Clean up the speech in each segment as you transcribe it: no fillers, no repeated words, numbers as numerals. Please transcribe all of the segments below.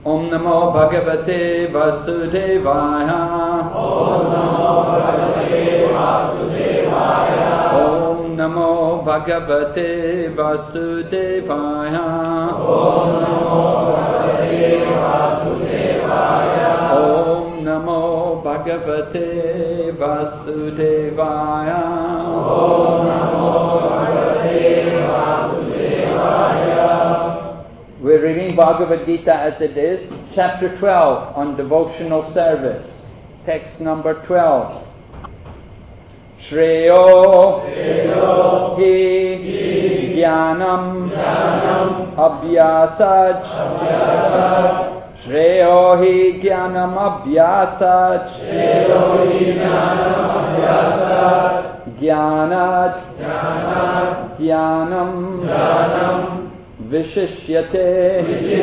Om Namo Bhagavate Vasudevaya. Om Namo Bhagavate Vasudevaya. Om Namo Bhagavate Vasudevaya. Om Namo Bhagavate Vasudevaya. Om Namo Bhagavate Vasudevaya. Om Namo Bhagavate Vasudevaya. We're reading Bhagavad Gita as it is, chapter 12 on devotional service. Text number 12. Shreyo hi jnanam abhyasaj. Shreyo hi jnanam abhyasaj. Jnanat jnanam Vishishyate.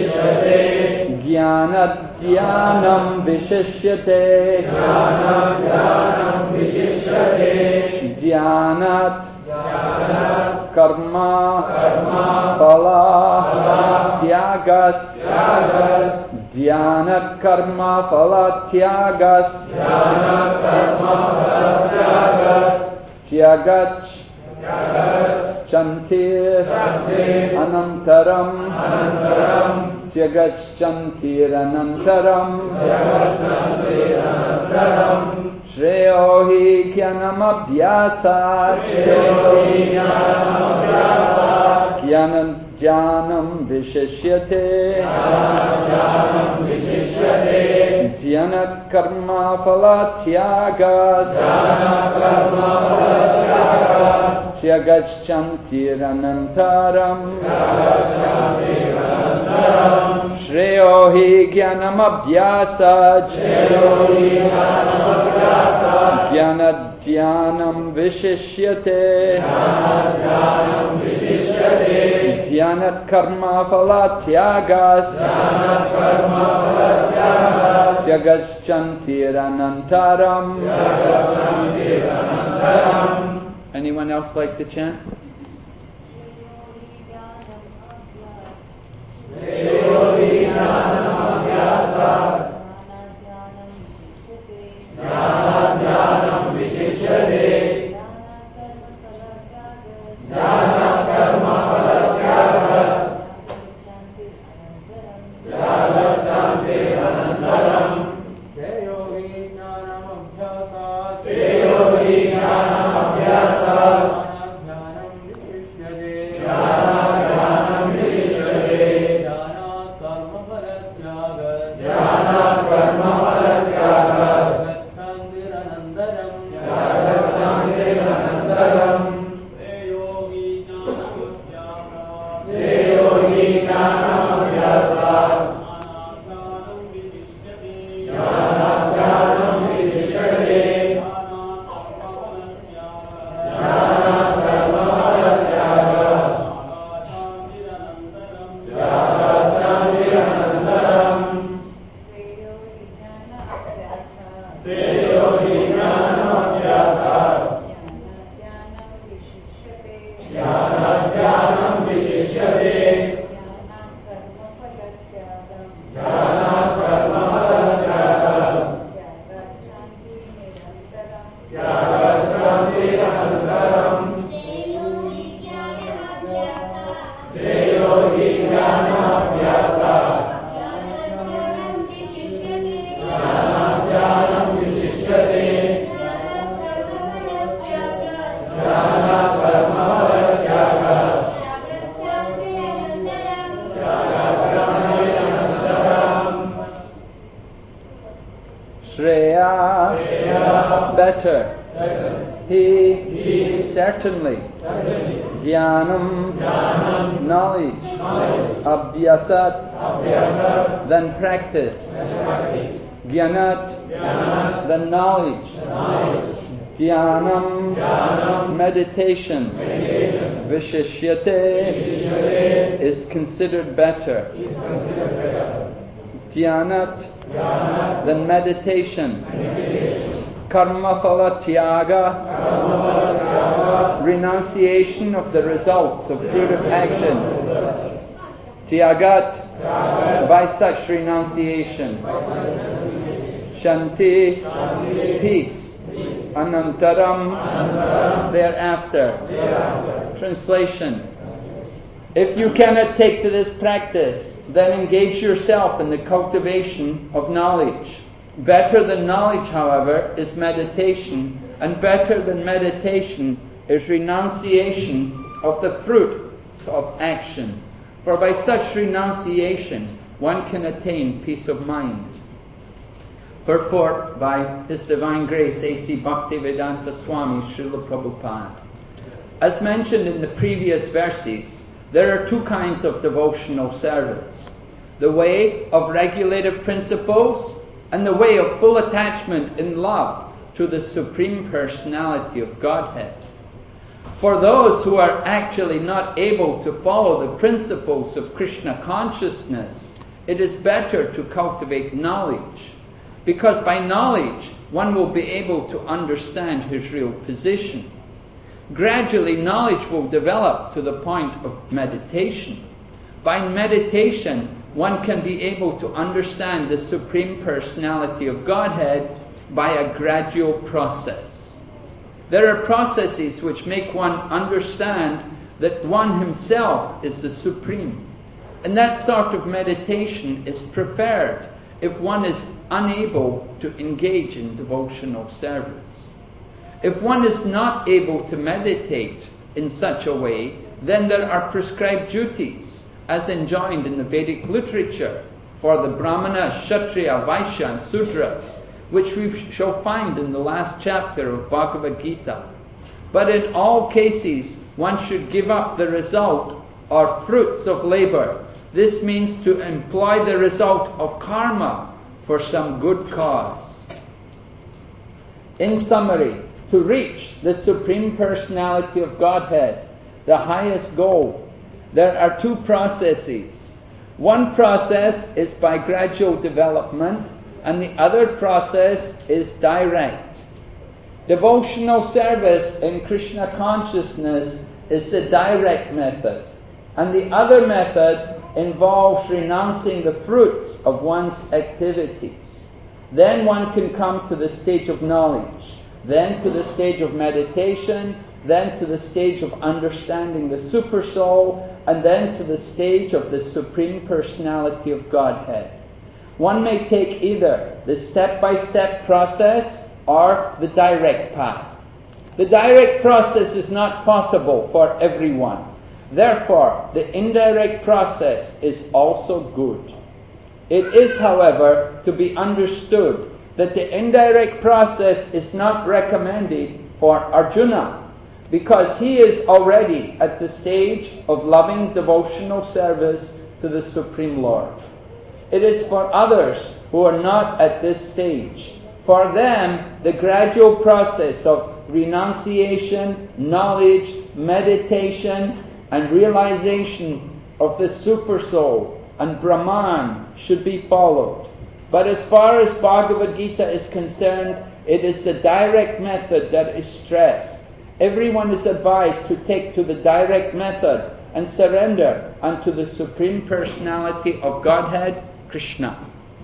Jnanat jnanam vishishyate. Jnanat karma phala tyagas. Jnanat karma phala tyagas. Tyagach Chantir Anantaram. Tyagach Chantir Anantaram. Shreyo hi jnanam abhyasat. Jnanam vishishyate. Jnanat karma phala tyagas. Tyagach chantir anantaram. Shreyo hi jnanam abhyasat. Jnanat jnanam vishishyate. Jnanat karma phala tyagas. Tyagach chantir anantaram. Anyone else like to chant? Better. He certainly. Jnanam knowledge. Abhyasat then practice. Jnanat then knowledge. Dhyanam meditation. Vishishyate is considered better. Dhyanat then meditation. Karma phala tyaga, renunciation of the results of fruit of action. Tyagat, by such renunciation. Shanti, peace. Anantaram, thereafter. Translation. If you cannot take to this practice, then engage yourself in the cultivation of knowledge. Better than knowledge, however, is meditation, and better than meditation is renunciation of the fruits of action. For by such renunciation, one can attain peace of mind. Purport by His Divine Grace A.C. Bhaktivedanta Swami Srila Prabhupada. As mentioned in the previous verses, there are two kinds of devotional service: the way of regulative principles and the way of full attachment in love to the Supreme Personality of Godhead. For those who are actually not able to follow the principles of Krishna consciousness, it is better to cultivate knowledge, because by knowledge one will be able to understand his real position. Gradually, knowledge will develop to the point of meditation. By meditation, one can be able to understand the Supreme Personality of Godhead by a gradual process. There are processes which make one understand that one himself is the Supreme. And that sort of meditation is preferred if one is unable to engage in devotional service. If one is not able to meditate in such a way, then there are prescribed duties, as enjoined in the Vedic literature, for the Brahmana, Kshatriya, Vaishya and Sudras, which we shall find in the last chapter of Bhagavad Gita. But in all cases, one should give up the result or fruits of labor. This means to employ the result of karma for some good cause. In summary, to reach the Supreme Personality of Godhead, the highest goal, there are two processes. One process is by gradual development, and the other process is direct. Devotional service in Krishna consciousness is the direct method, and the other method involves renouncing the fruits of one's activities. Then one can come to the stage of knowledge, then to the stage of meditation, then to the stage of understanding the Super Soul, and then to the stage of the Supreme Personality of Godhead. One may take either the step-by-step process or the direct path. The direct process is not possible for everyone. Therefore, the indirect process is also good. It is, however, to be understood that the indirect process is not recommended for Arjuna, because he is already at the stage of loving devotional service to the Supreme Lord. It is for others who are not at this stage. For them, the gradual process of renunciation, knowledge, meditation, and realization of the Super Soul and Brahman should be followed. But as far as Bhagavad Gita is concerned, it is the direct method that is stressed. Everyone is advised to take to the direct method and surrender unto the Supreme Personality of Godhead, Krishna.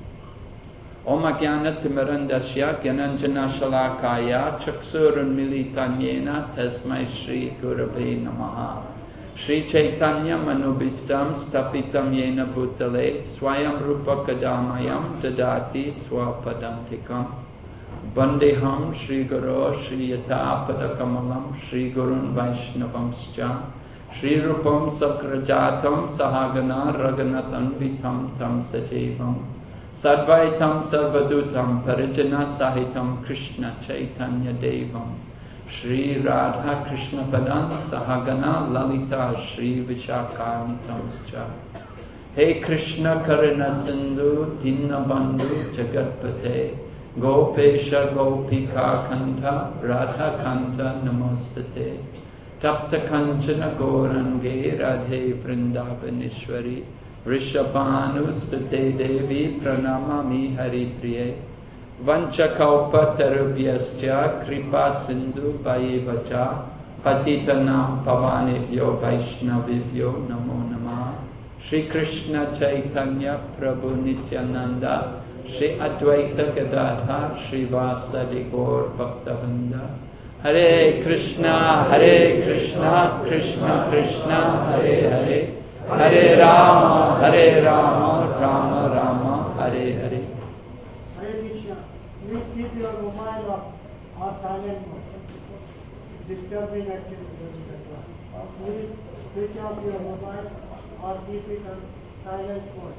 Om Ajnana Timirandasya Gyananjana Shalakaya Chaksurun Militanyena Tasmai Shri Gurave Namaha. Shri Chaitanya Manubhistam Stapitam Yena Bhutale Swayam Rupa Kadamayam Dadati Swapadantikam Bandeham Shri Guru Shri Yata Padakamalam Shri Gurun Vaishnavamscha Shri Rupam Sakrajatam Sahagana Raganatanvitam Tam Sajevam Sadvaitam Sarvadutam Parijana Sahitam Krishna Chaitanya Devam Shri Radha Krishna Padan Sahagana Lalita Shri Vishakanitamscha. Hey Krishna Karuna Sindhu Dinabandhu Jagatpate Gopesha Gopika Kanta Radha Kanta Namostate Tapta Kanchana Gorange Radhe Vrindavanishwari Rishabhanustate Devi Pranamami Hari Priye Vanchakalpa Tarubhyascha Kripa Sindhu Vayevacha Patitanam Pavanebhyo Vaishnavibhyo Namo Namah Shri Krishna Chaitanya Prabhu Nityananda, Shri Advaita Gadadhar, Shri Vasadi Gaur Bhaktavinda. Hare Krishna, Krishna Krishna, Hare Hare, Hare Rama, Rama Rama, Hare Hare. Hare Krishna. Please keep your mobile off or silent mode. Disturbing activity. Please switch off your mobile or keep it on silent mode.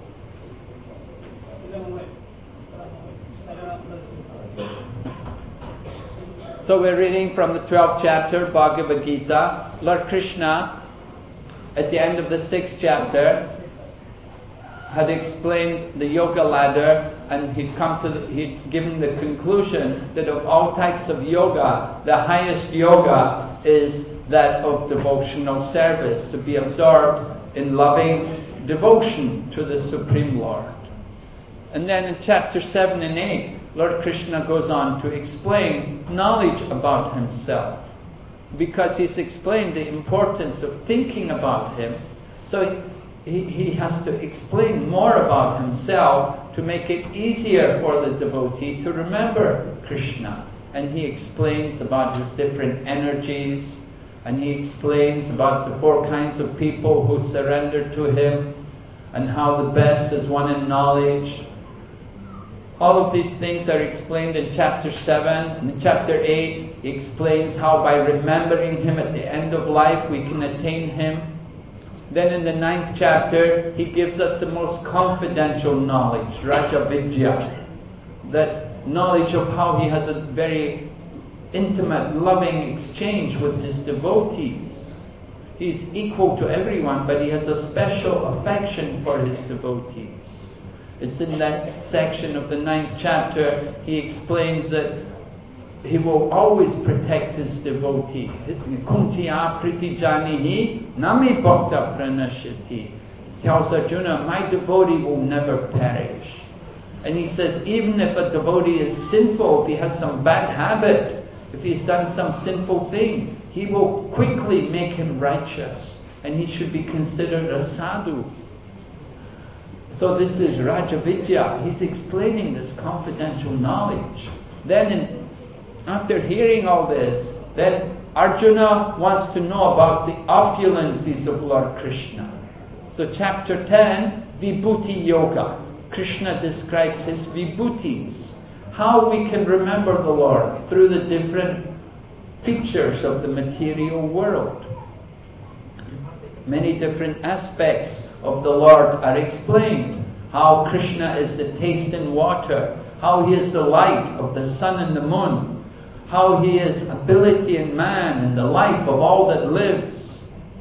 So we're reading from the 12th chapter, Bhagavad Gita. Lord Krishna, at the end of the 6th chapter, had explained the yoga ladder, and he'd given the conclusion that of all types of yoga, the highest yoga is that of devotional service, to be absorbed in loving devotion to the Supreme Lord. And then in chapter 7 and 8, Lord Krishna goes on to explain knowledge about himself, because he's explained the importance of thinking about him. So he has to explain more about himself to make it easier for the devotee to remember Krishna. And he explains about his different energies, and he explains about the 4 kinds of people who surrender to him, and how the best is one in knowledge. All of these things are explained in chapter 7. And in chapter 8, he explains how by remembering him at the end of life, we can attain him. Then in the 9th chapter, he gives us the most confidential knowledge, Raja Vidya. That knowledge of how he has a very intimate, loving exchange with his devotees. He's equal to everyone, but he has a special affection for his devotees. It's in that section of the 9th chapter, he explains that he will always protect his devotee. Kuntiya pritijanihi nami bhakta pranashati. Tells Arjuna, my devotee will never perish. And he says, even if a devotee is sinful, if he has some bad habit, if he's done some sinful thing, he will quickly make him righteous. And he should be considered a sadhu. So this is Raja Vidya. He's explaining this confidential knowledge. Then after hearing all this, then Arjuna wants to know about the opulences of Lord Krishna. So chapter 10, Vibhuti Yoga. Krishna describes his vibhutis. How we can remember the Lord through the different features of the material world. Many different aspects of the Lord are explained. How Krishna is the taste in water, how he is the light of the sun and the moon, how he is ability in man and the life of all that lives.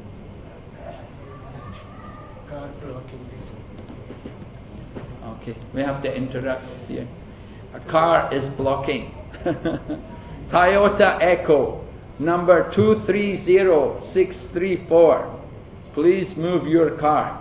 Okay, we have to interrupt here. A car is blocking. Toyota Echo, number 230634. Please move your car.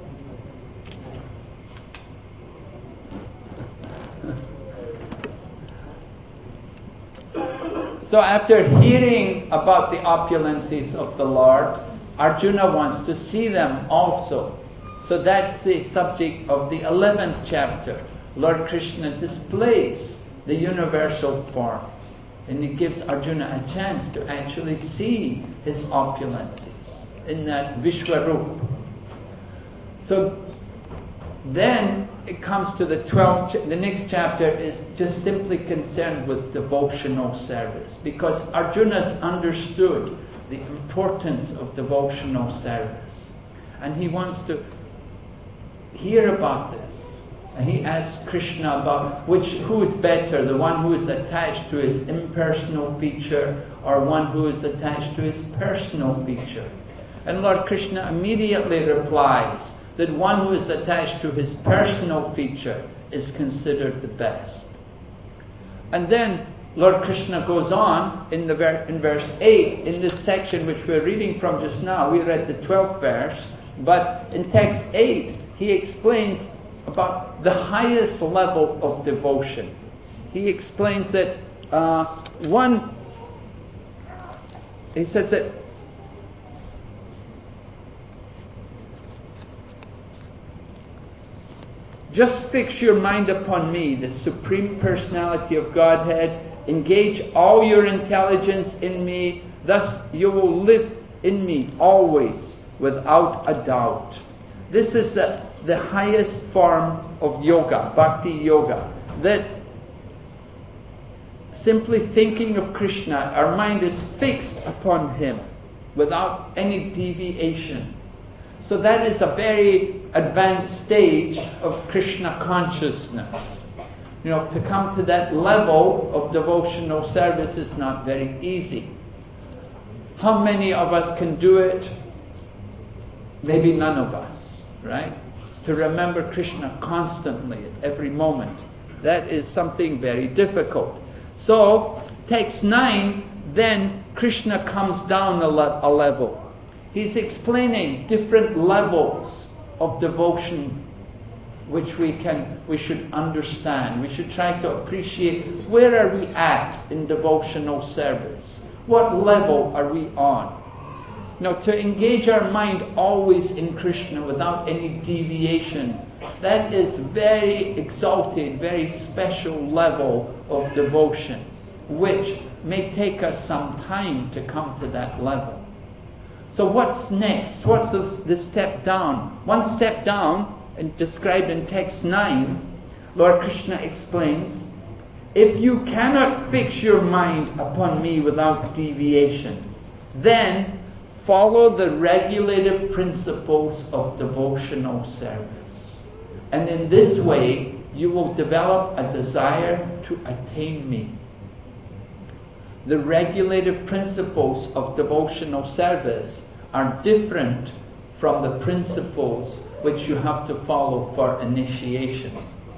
So after hearing about the opulences of the Lord, Arjuna wants to see them also. So that's the subject of the 11th chapter. Lord Krishna displays the universal form. And he gives Arjuna a chance to actually see his opulences in that Vishwarup. So then it comes to the 12th, the next chapter is just simply concerned with devotional service, because Arjuna's understood the importance of devotional service. And he wants to hear about this. And he asks Krishna about who is better, the one who is attached to his impersonal feature or one who is attached to his personal feature. And Lord Krishna immediately replies that one who is attached to his personal feature is considered the best. And then Lord Krishna goes on in verse 8, in this section which we're reading from just now. We read the 12th verse, but in text 8 he explains about the highest level of devotion. He explains that he says that Just fix your mind upon me, the Supreme Personality of Godhead. Engage all your intelligence in me. Thus you will live in me always, without a doubt. This is the highest form of yoga, bhakti yoga. That simply thinking of Krishna, our mind is fixed upon Him without any deviation. So that is a very advanced stage of Krishna consciousness. You know, to come to that level of devotional service is not very easy. How many of us can do it? Maybe none of us, right? To remember Krishna constantly at every moment. That is something very difficult. So, text 9, then Krishna comes down a level. He's explaining different levels of devotion which we should understand. We should try to appreciate, where are we at in devotional service? What level are we on? Now, to engage our mind always in Krishna without any deviation, that is very exalted, very special level of devotion, which may take us some time to come to that level. So what's next? What's the step down? One step down, and described in text 9, Lord Krishna explains, if you cannot fix your mind upon me without deviation, then follow the regulative principles of devotional service. And in this way, you will develop a desire to attain me. The regulative principles of devotional service are different from the principles which you have to follow for initiation.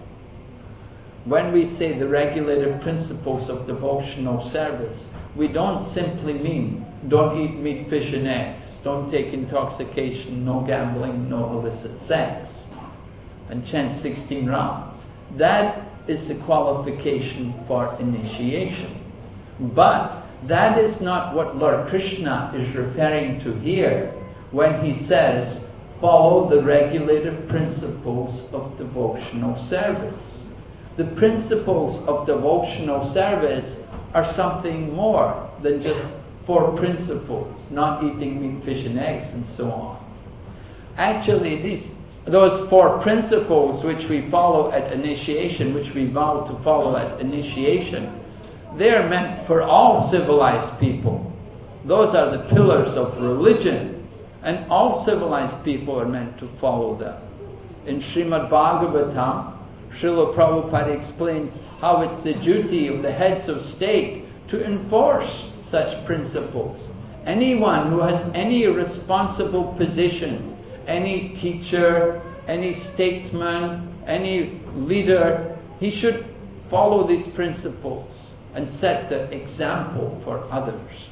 When we say the regulative principles of devotional service, we don't simply mean don't eat meat, fish and eggs, don't take intoxication, no gambling, no illicit sex, and chant 16 rounds. That is the qualification for initiation. But that is not what Lord Krishna is referring to here when he says, follow the regulative principles of devotional service. The principles of devotional service are something more than just 4 principles, not eating meat, fish and eggs and so on. Actually, those 4 principles which we follow at initiation, which we vow to follow at initiation, they are meant for all civilized people. Those are the pillars of religion, and all civilized people are meant to follow them. In Srimad Bhagavatam, Srila Prabhupada explains how it's the duty of the heads of state to enforce such principles. Anyone who has any responsible position, any teacher, any statesman, any leader, he should follow these principles and set the example for others.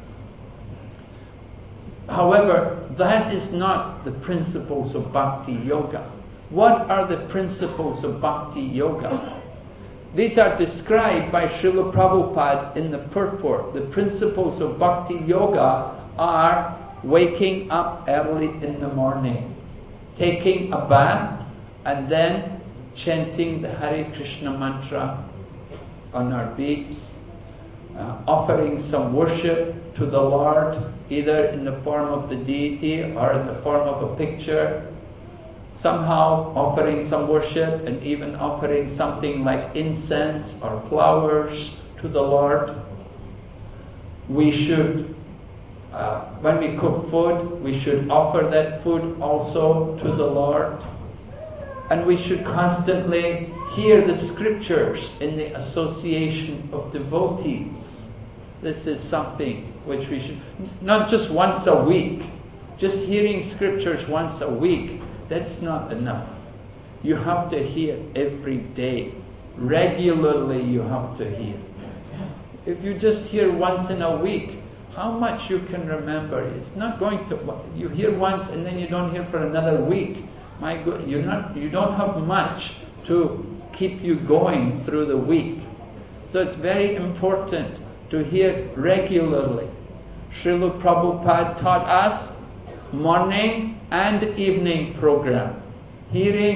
However, that is not the principles of Bhakti Yoga. What are the principles of Bhakti Yoga? These are described by Srila Prabhupada in the purport. The principles of Bhakti Yoga are waking up early in the morning, taking a bath, and then chanting the Hare Krishna mantra on our beats, offering some worship to the Lord, either in the form of the deity or in the form of a picture, somehow offering some worship and even offering something like incense or flowers to the Lord. We should, when we cook food, we should offer that food also to the Lord. And we should constantly hear the scriptures in the association of devotees. This is something which we should, not just once a week, just hearing scriptures once a week, that's not enough. You have to hear every day. Regularly you have to hear. If you just hear once in a week, how much you can remember? It's not going to, you hear once and then you don't hear for another week. My God, you don't have much to keep you going through the week. So it's very important to hear regularly. Srila Prabhupada taught us morning and evening program. Hearing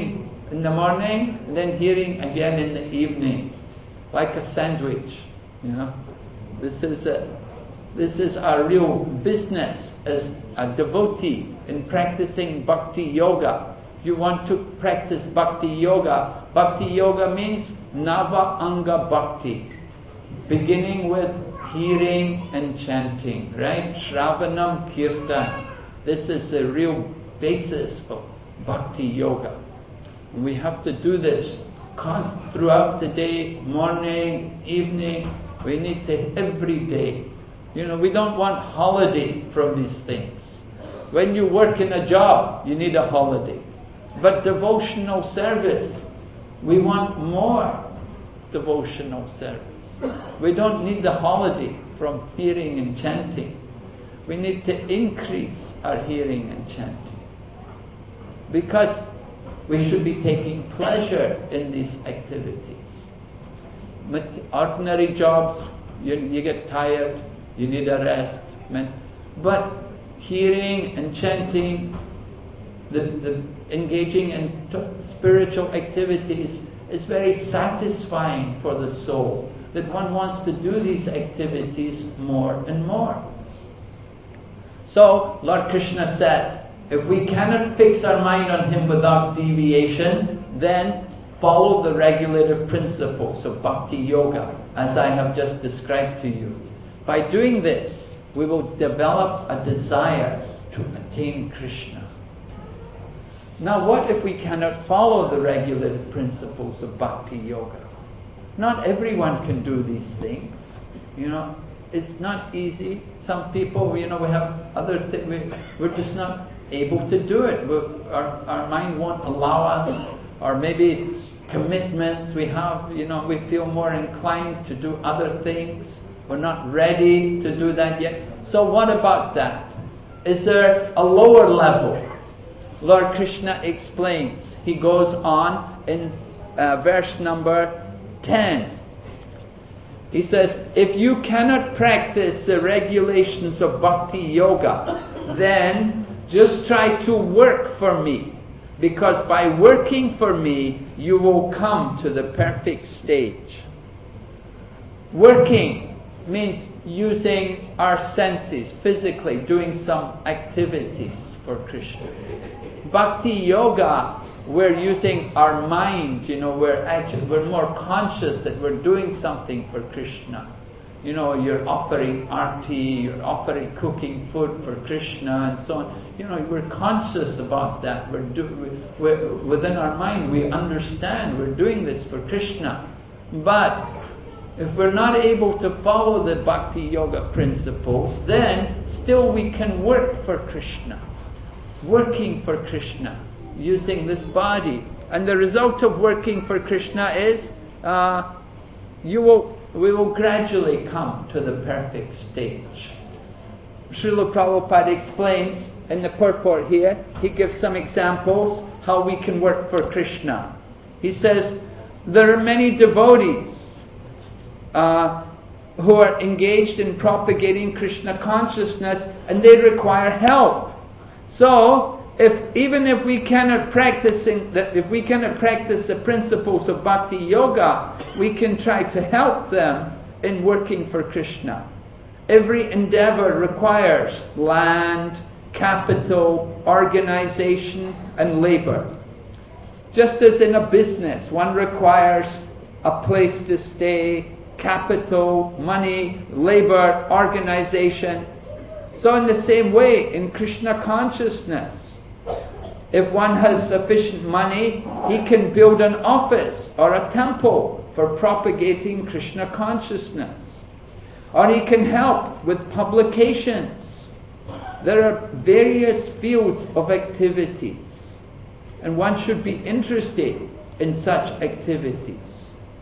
in the morning, and then hearing again in the evening, like a sandwich. You know, this is our real business as a devotee in practicing bhakti yoga. If you want to practice bhakti yoga means Nava Anga Bhakti, beginning with hearing and chanting, right? Shravanam Kirtan. This is the real basis of bhakti yoga. And we have to do this throughout the day, morning, evening. We need to every day. You know, we don't want holiday from these things. When you work in a job, you need a holiday. But devotional service, we want more devotional service. We don't need the holiday from hearing and chanting. We need to increase our hearing and chanting. Because we should be taking pleasure in these activities. Ordinary jobs, you get tired, you need a rest. But hearing and chanting, the engaging in spiritual activities is very satisfying for the soul, that one wants to do these activities more and more. So, Lord Krishna says, if we cannot fix our mind on Him without deviation, then follow the regulative principles of Bhakti Yoga, as I have just described to you. By doing this, we will develop a desire to attain Krishna. Now, what if we cannot follow the regulative principles of Bhakti Yoga? Not everyone can do these things. You know, it's not easy. Some people, you know, we have other things. We're just not able to do it. Our mind won't allow us, or maybe commitments we have, you know, we feel more inclined to do other things. We're not ready to do that yet. So what about that? Is there a lower level? Lord Krishna explains. He goes on in verse number 10. He says, if you cannot practice the regulations of Bhakti Yoga, then just try to work for me. Because by working for me, you will come to the perfect stage. Working means using our senses, physically doing some activities for Krishna. Bhakti Yoga, we're using our mind, you know, we're more conscious that we're doing something for Krishna. You know, you're offering arti, you're offering cooking food for Krishna and so on. You know, we're conscious about that. We're within our mind, we understand we're doing this for Krishna. But if we're not able to follow the Bhakti Yoga principles, then still we can work for Krishna. Working for Krishna, using this body. And the result of working for Krishna is we will gradually come to the perfect stage. Srila Prabhupada explains in the purport here, he gives some examples how we can work for Krishna. He says, there are many devotees who are engaged in propagating Krishna consciousness, and they require help. So, even if we cannot practice the principles of Bhakti Yoga, we can try to help them in working for Krishna. Every endeavor requires land, capital, organization, and labor. Just as in a business, one requires a place to stay, capital, money, labor, organization. So in the same way, in Krishna consciousness, if one has sufficient money, he can build an office or a temple for propagating Krishna consciousness. Or he can help with publications. There are various fields of activities, and one should be interested in such activities.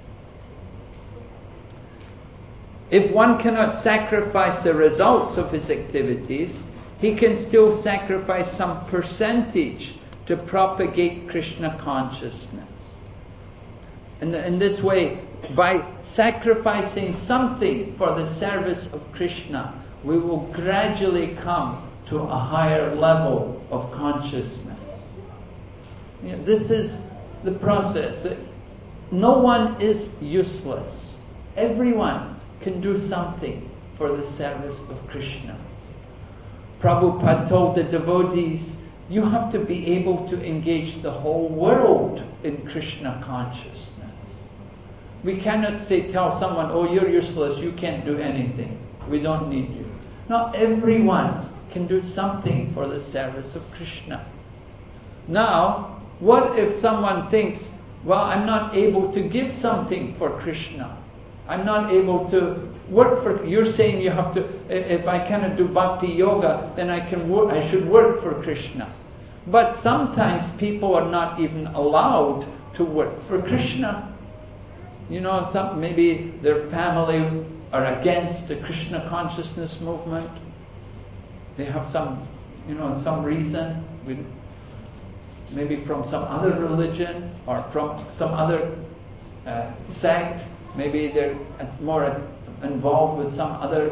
If one cannot sacrifice the results of his activities, he can still sacrifice some percentage to propagate Krishna consciousness. And in this way, by sacrificing something for the service of Krishna, we will gradually come to a higher level of consciousness. You know, this is the process. No one is useless. Everyone can do something for the service of Krishna. Prabhupada told the devotees, you have to be able to engage the whole world in Krishna consciousness. We cannot tell someone, oh, you're useless, you can't do anything. We don't need you. No, everyone can do something for the service of Krishna. Now, what if someone thinks, well, I'm not able to give something for Krishna. I'm not able to work for, you're saying you have to, if I cannot do bhakti yoga, then I should work for Krishna. But sometimes people are not even allowed to work for Krishna. You know, maybe their family are against the Krishna consciousness movement. They have some reason, maybe from some other religion or from some other sect. Maybe they're more involved with some other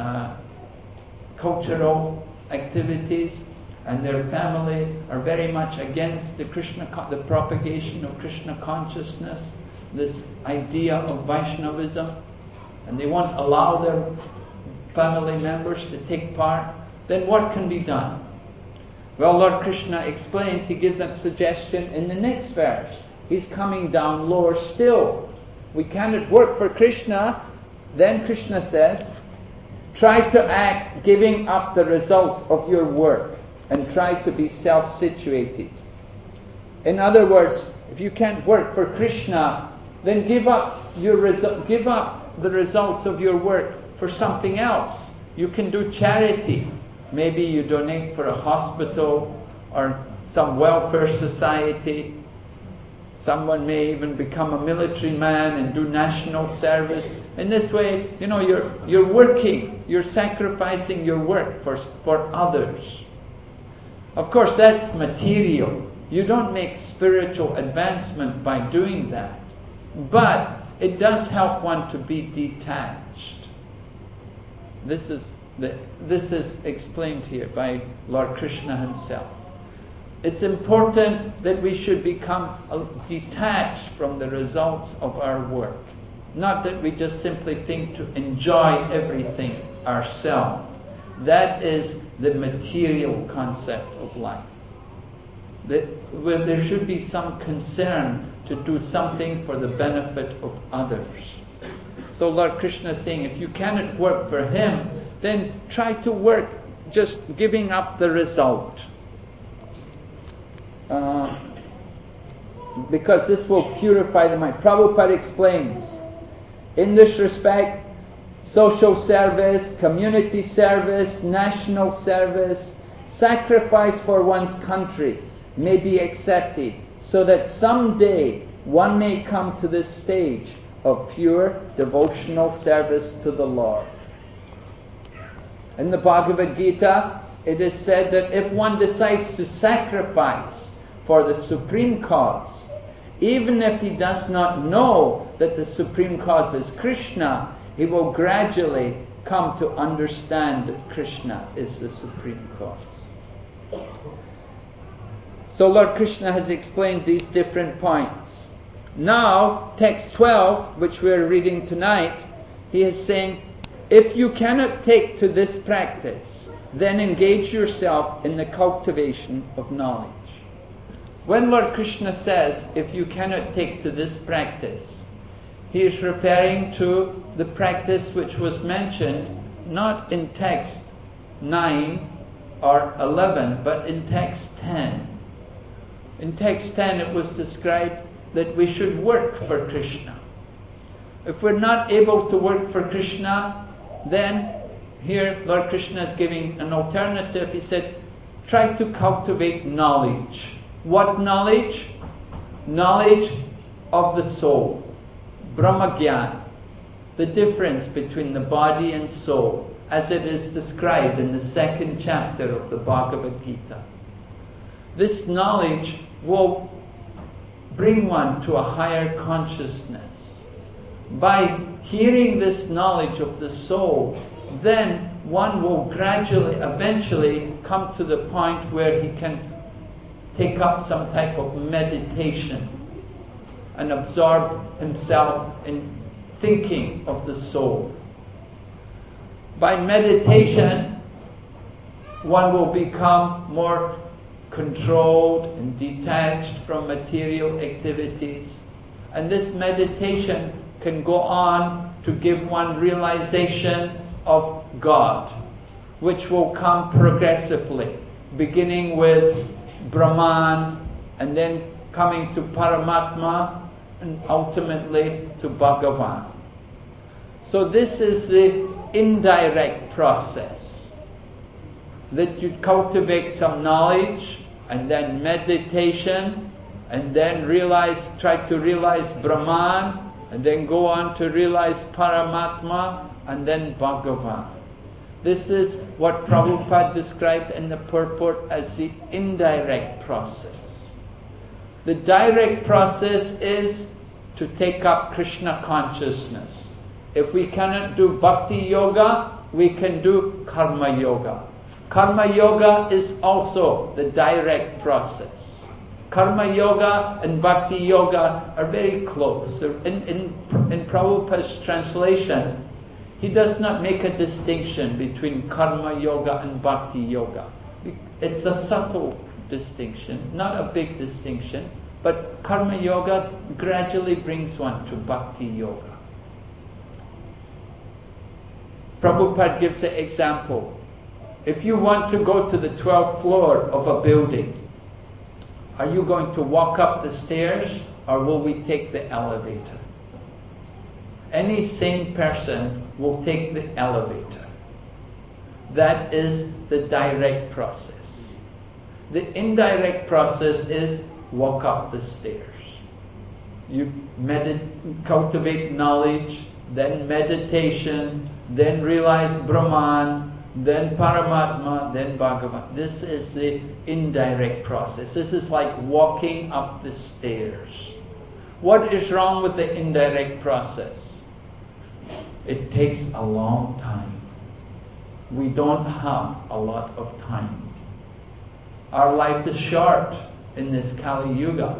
cultural activities, and their family are very much against the propagation of Krishna consciousness, this idea of Vaishnavism, and they won't allow their family members to take part. Then what can be done? Well, Lord Krishna explains, he gives a suggestion in the next verse. He's coming down lower still. We cannot work for Krishna. Then Krishna says, try to act giving up the results of your work and try to be self-situated. In other words, if you can't work for Krishna, then give up the results of your work for something else. You can do charity. Maybe you donate for a hospital or some welfare society. Someone may even become a military man and do national service. In this way, you're working, you're sacrificing your work for others. Of course, that's material. You don't make spiritual advancement by doing that. But it does help one to be detached. This is explained here by Lord Krishna himself. It's important that we should become detached from the results of our work. Not that we just simply think to enjoy everything ourselves. That is the material concept of life. Where there should be some concern to do something for the benefit of others. So Lord Krishna is saying, if you cannot work for him, then try to work just giving up the result. Because this will purify the mind. Prabhupada explains, in this respect, social service, community service, national service, sacrifice for one's country may be accepted, so that someday one may come to this stage of pure devotional service to the Lord. In the Bhagavad Gita, it is said that if one decides to sacrifice for the supreme cause, even if he does not know that the supreme cause is Krishna, he will gradually come to understand that Krishna is the supreme cause. So Lord Krishna has explained these different points. Now, text 12, which we are reading tonight, he is saying, if you cannot take to this practice, then engage yourself in the cultivation of knowledge. When Lord Krishna says, if you cannot take to this practice, he is referring to the practice which was mentioned not in text 9 or 11, but in text 10. In text 10 it was described that we should work for Krishna. If we're not able to work for Krishna, then here Lord Krishna is giving an alternative. He said, try to cultivate knowledge. What knowledge? Knowledge of the soul. Brahmagyan. The difference between the body and soul, as it is described in the 2nd chapter of the Bhagavad Gita. This knowledge will bring one to a higher consciousness. By hearing this knowledge of the soul, then one will gradually, eventually come to the point where he can take up some type of meditation and absorb himself in thinking of the soul. By meditation, one will become more controlled and detached from material activities. And this meditation can go on to give one realization of God, which will come progressively, beginning with Brahman, and then coming to Paramatma, and ultimately to Bhagavan. So this is the indirect process, that you cultivate some knowledge, and then meditation, and then try to realize Brahman, and then go on to realize Paramatma, and then Bhagavan. This is what Prabhupada described in the purport as the indirect process. The direct process is to take up Krishna consciousness. If we cannot do Bhakti Yoga, we can do Karma Yoga. Karma Yoga is also the direct process. Karma Yoga and Bhakti Yoga are very close. In Prabhupada's translation, he does not make a distinction between Karma Yoga and Bhakti Yoga. It's a subtle distinction, not a big distinction, but Karma Yoga gradually brings one to Bhakti Yoga. Prabhupada gives an example. If you want to go to the 12th floor of a building, are you going to walk up the stairs, or will we take the elevator? Any sane person will take the elevator. That is the direct process. The indirect process is walk up the stairs. You cultivate knowledge, then meditation, then realize Brahman, then Paramatma, then Bhagavan. This is the indirect process. This is like walking up the stairs. What is wrong with the indirect process? It takes a long time. We don't have a lot of time. Our life is short in this Kali Yuga.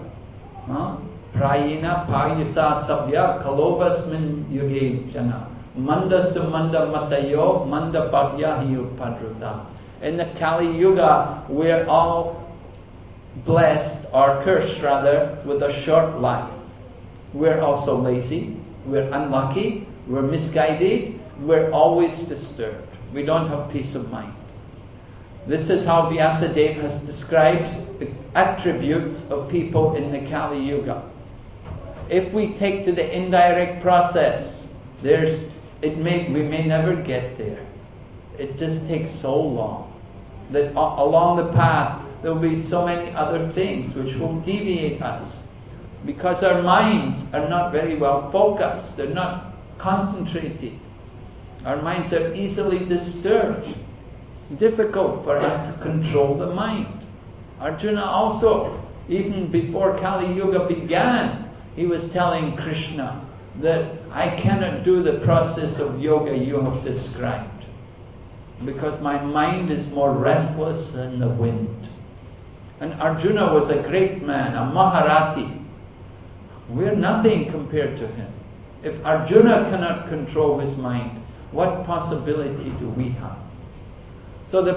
Prayina payasa sabya kalovasmin yuge jana. Manda sumanda matayo manda bhagya padruta. In the Kali Yuga, we're all blessed, or cursed rather, with a short life. We're also lazy, we're unlucky, we're misguided, we're always disturbed. We don't have peace of mind. This is how Vyasadeva has described the attributes of people in the Kali Yuga. If we take to the indirect process, we may never get there. It just takes so long that along the path there will be so many other things which will deviate us, because our minds are not very well focused, they're not concentrated. Our minds are easily disturbed. Difficult for us to control the mind. Arjuna also, even before Kali Yuga began, he was telling Krishna that I cannot do the process of yoga you have described, because my mind is more restless than the wind. And Arjuna was a great man, a Maharati. We're nothing compared to him. If Arjuna cannot control his mind, what possibility do we have? So the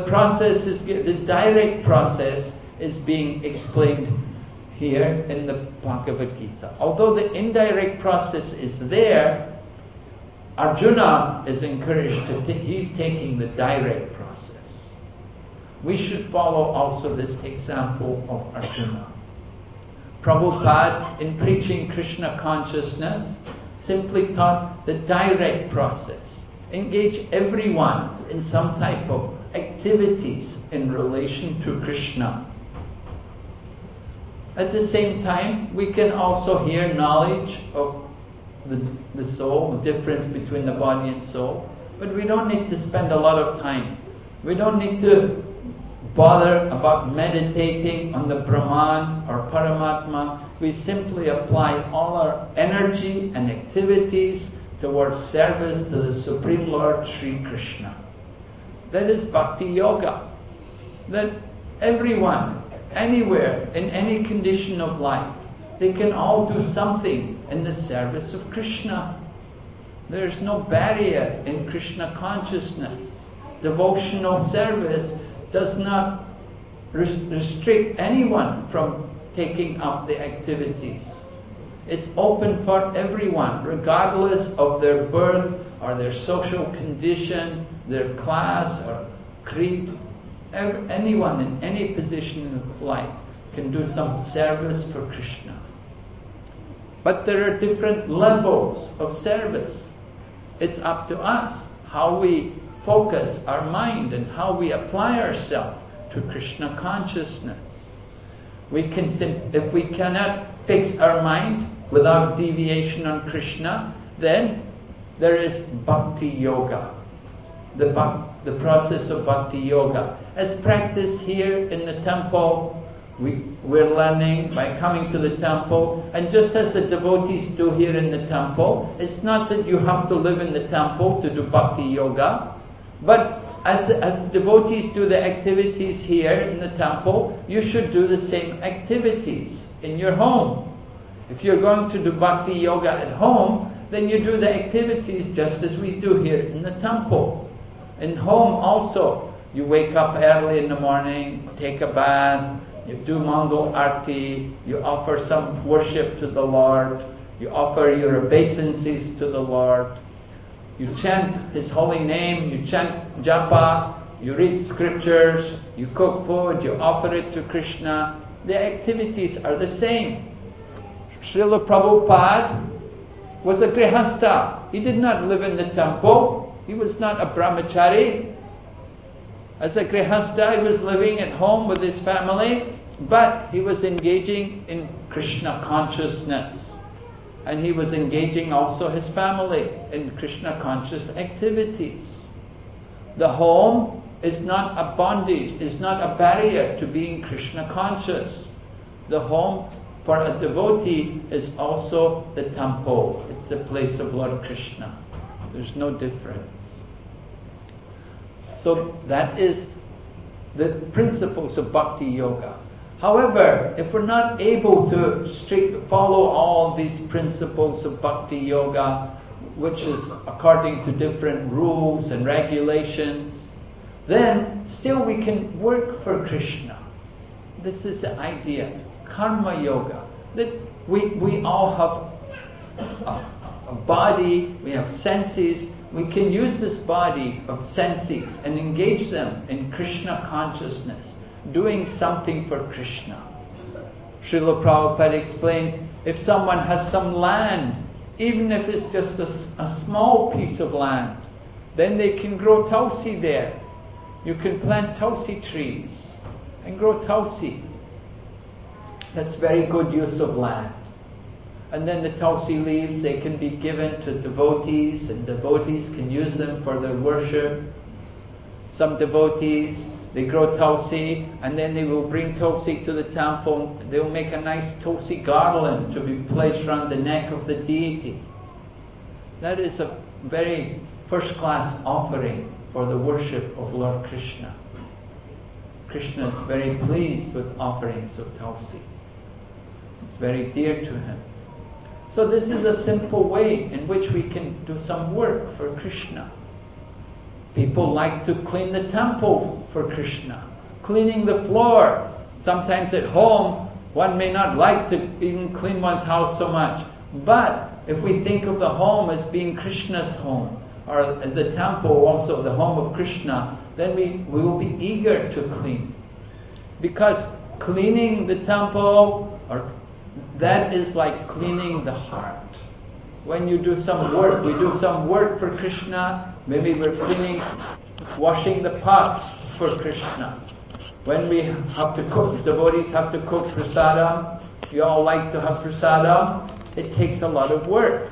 direct process is being explained here in the Bhagavad Gita. Although the indirect process is there, Arjuna is encouraged he's taking the direct process. We should follow also this example of Arjuna. Prabhupada, in preaching Krishna consciousness, simply taught the direct process. Engage everyone in some type of activities in relation to Krishna. At the same time, we can also hear knowledge of the soul, the difference between the body and soul, but we don't need to spend a lot of time. We don't need to bother about meditating on the Brahman or Paramatma. We simply apply all our energy and activities towards service to the Supreme Lord Sri Krishna. That is Bhakti Yoga. That everyone, anywhere, in any condition of life, they can all do something in the service of Krishna. There's no barrier in Krishna consciousness. Devotional service does not restrict anyone from taking up the activities. It's open for everyone, regardless of their birth or their social condition, their class or creed. Anyone in any position of life can do some service for Krishna. But there are different levels of service. It's up to us how we focus our mind and how we apply ourselves to Krishna consciousness. If we cannot fix our mind without deviation on Krishna, then there is bhakti yoga, the process of bhakti yoga. As practiced here in the temple, we're learning by coming to the temple, and just as the devotees do here in the temple, it's not that you have to live in the temple to do bhakti yoga, but as devotees do the activities here in the temple, you should do the same activities in your home. If you're going to do bhakti yoga at home, then you do the activities just as we do here in the temple. In home also, you wake up early in the morning, take a bath, you do Mangal Arti, you offer some worship to the Lord, you offer your obeisances to the Lord, you chant His holy name, you chant japa, you read scriptures, you cook food, you offer it to Krishna. The activities are the same. Srila Prabhupada was a grihastha. He did not live in the temple. He was not a brahmachari. As a grihastha, he was living at home with his family, but he was engaging in Krishna consciousness. And he was engaging also his family in Krishna conscious activities. The home is not a bondage, is not a barrier to being Krishna conscious. The home for a devotee is also the temple. It's the place of Lord Krishna. There's no difference. So that is the principles of bhakti yoga. However, if we're not able to follow all these principles of bhakti yoga, which is according to different rules and regulations, then still we can work for Krishna. This is the idea. Karma yoga. That we all have a body, we have senses. We can use this body of senses and engage them in Krishna consciousness, doing something for Krishna. Srila Prabhupada explains, if someone has some land, even if it's just a small piece of land, then they can grow tulsi there. You can plant tulsi trees and grow tulsi. That's very good use of land. And then the tulsi leaves, they can be given to devotees, and devotees can use them for their worship. Some devotees, they grow tulsi, and then they will bring tulsi to the temple. They will make a nice tulsi garland to be placed around the neck of the deity. That is a very first-class offering for the worship of Lord Krishna. Krishna is very pleased with offerings of tulsi. It's very dear to him. So this is a simple way in which we can do some work for Krishna. People like to clean the temple for Krishna. Cleaning the floor. Sometimes at home, one may not like to even clean one's house so much. But if we think of the home as being Krishna's home, or the temple also the home of Krishna, then we will be eager to clean. Because cleaning the temple, that is like cleaning the heart. When you do some work, we do some work for Krishna, maybe we're cleaning, washing the pots for Krishna. When we have to cook, devotees have to cook prasadam, you all like to have prasadam, it takes a lot of work.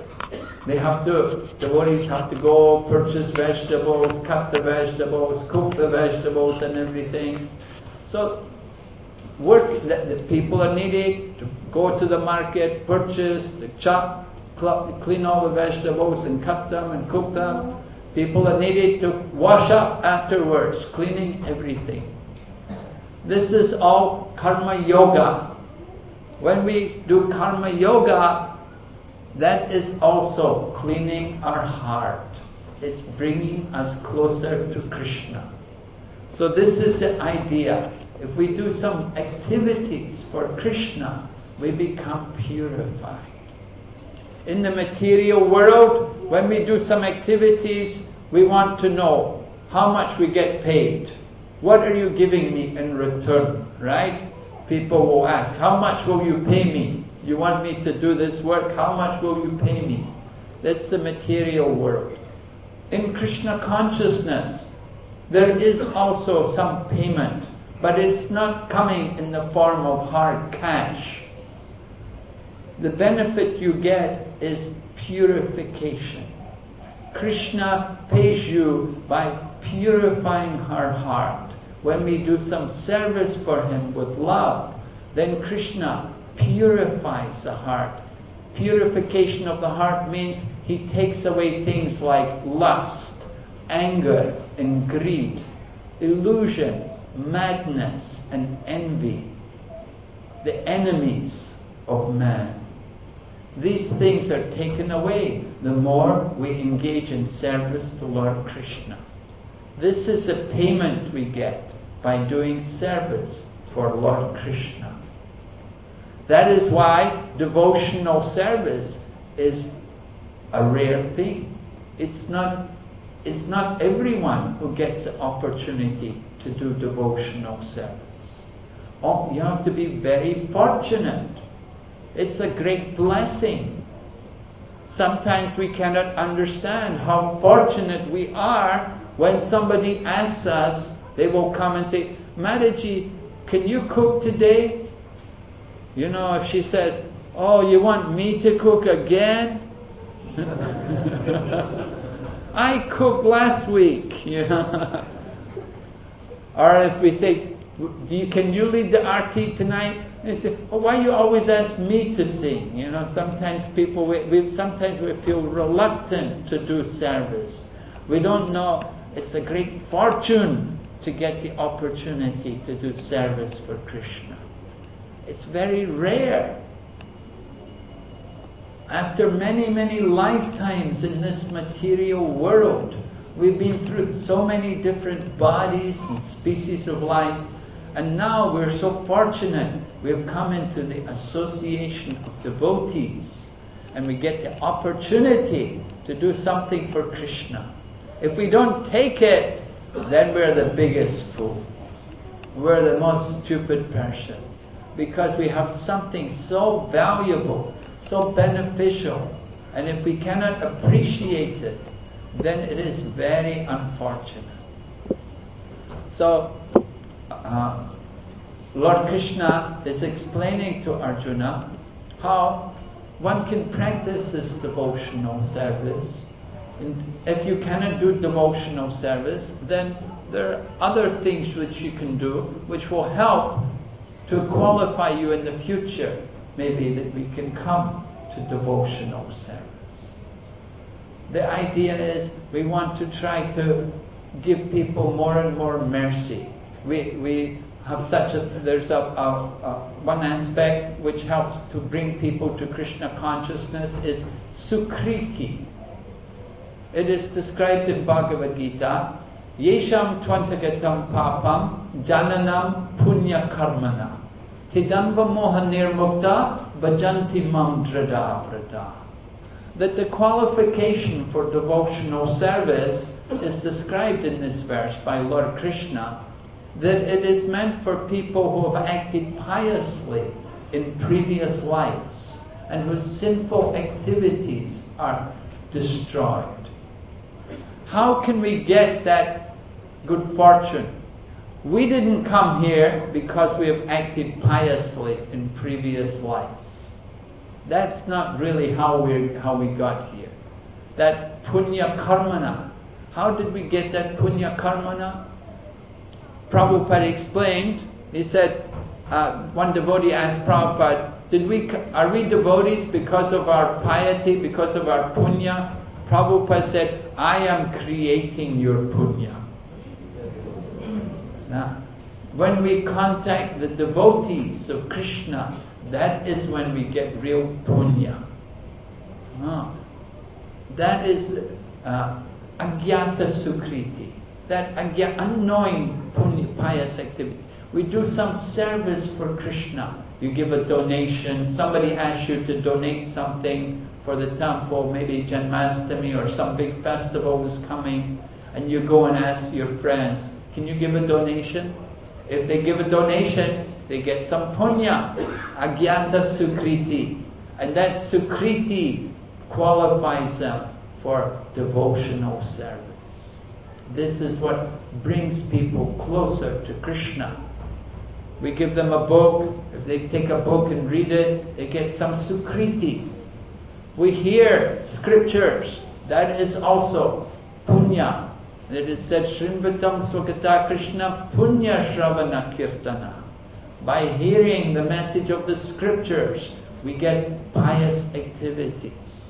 Devotees have to go purchase vegetables, cut the vegetables, cook the vegetables and everything. So work that the people are needed to go to the market, purchase, to chop, clean all the vegetables and cut them and cook them. People are needed to wash up afterwards, cleaning everything. This is all karma yoga. When we do karma yoga, that is also cleaning our heart. It's bringing us closer to Krishna. So this is the idea. If we do some activities for Krishna, we become purified. In the material world, when we do some activities, we want to know how much we get paid. What are you giving me in return, right? People will ask, how much will you pay me? You want me to do this work? How much will you pay me? That's the material world. In Krishna consciousness, there is also some payment, but it's not coming in the form of hard cash. The benefit you get is purification. Krishna pays you by purifying our heart. When we do some service for Him with love, then Krishna purifies the heart. Purification of the heart means He takes away things like lust, anger and greed, illusion, madness and envy, the enemies of man. These things are taken away the more we engage in service to Lord Krishna. This is a payment we get by doing service for Lord Krishna. That is why devotional service is a rare thing. It's not everyone who gets the opportunity to do devotional service. Oh, you have to be very fortunate. It's a great blessing. Sometimes we cannot understand how fortunate we are when somebody asks us, they will come and say, Mataji, can you cook today? You know, if she says, oh, you want me to cook again? I cooked last week, you know. Or if we say, can you lead the arti tonight? They say, oh, why you always ask me to sing? You know, sometimes people, sometimes we feel reluctant to do service. We don't know, it's a great fortune to get the opportunity to do service for Krishna. It's very rare. After many, many lifetimes in this material world, we've been through so many different bodies and species of life, and now we're so fortunate we've come into the association of devotees, and we get the opportunity to do something for Krishna. If we don't take it, then we're the biggest fool. We're the most stupid person, because we have something so valuable, so beneficial, and if we cannot appreciate it, then it is very unfortunate. So, Lord Krishna is explaining to Arjuna how one can practice this devotional service. And if you cannot do devotional service, then there are other things which you can do which will help to qualify you in the future. Maybe that we can come to devotional service. The idea is we want to try to give people more and more mercy. We have there's one aspect which helps to bring people to Krishna consciousness is Sukriti. It is described in Bhagavad Gita, Yesham Twantagatam Papam Jananam Punya Karmana Tidanva Moha Nirmukta Bhajanti Mam Drada Vrata. That the qualification for devotional service is described in this verse by Lord Krishna, that it is meant for people who have acted piously in previous lives and whose sinful activities are destroyed. How can we get that good fortune? We didn't come here because we have acted piously in previous lives. That's not really how we got here. That punya karmana. How did we get that punya karmana? Prabhupada explained, he said, one devotee asked Prabhupada, are we devotees because of our piety, because of our punya? Prabhupada said, I am creating your punya. Now, when we contact the devotees of Krishna, that is when we get real punya. That is agyata sukriti, that unknowing punya, pious activity. We do some service for Krishna. You give a donation, somebody asks you to donate something for the temple, maybe Janmashtami or some big festival is coming, and you go and ask your friends, can you give a donation? If they give a donation, they get some punya, agyata sukriti, and that sukriti qualifies them for devotional service. This is what brings people closer to Krishna. We give them a book. If they take a book and read it, they get some sukriti. We hear scriptures. That is also punya. It is said, Shrinvatam Swagata Krishna Punya Shravana Kirtana. By hearing the message of the scriptures, we get pious activities.